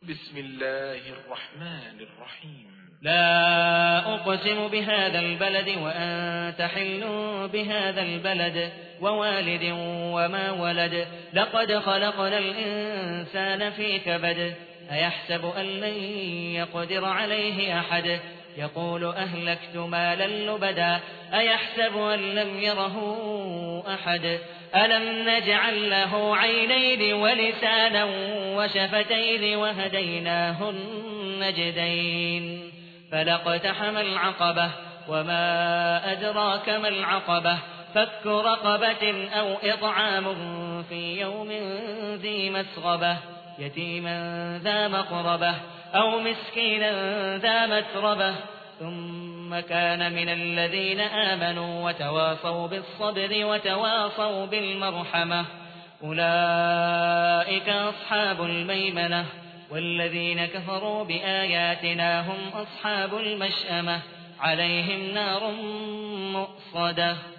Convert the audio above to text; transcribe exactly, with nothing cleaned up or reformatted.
بسم الله الرحمن الرحيم. لا أقسم بهذا البلد وأنت حل بهذا البلد ووالد وما ولد لقد خلقنا الإنسان في كبد أيحسب أن لن يقدر عليه أحد يقول أهلكت مالا لبدا أيحسب أن لم يره أحد ألم نجعل له عينين ولسانا وشفتين وهديناه النجدين فلاقتحم العقبة وما أدراك ما العقبة فك رقبة أو إطعام في يوم ذي مسغبة يتيما ذا مقربة أو مسكينا ذا متربة ثم كان من الذين آمنوا وتواصوا بالصبر وتواصوا بالمرحمة أولئك أصحاب الميمنة والذين كفروا بآياتنا هم أصحاب المشأمة عليهم نار مؤصدة.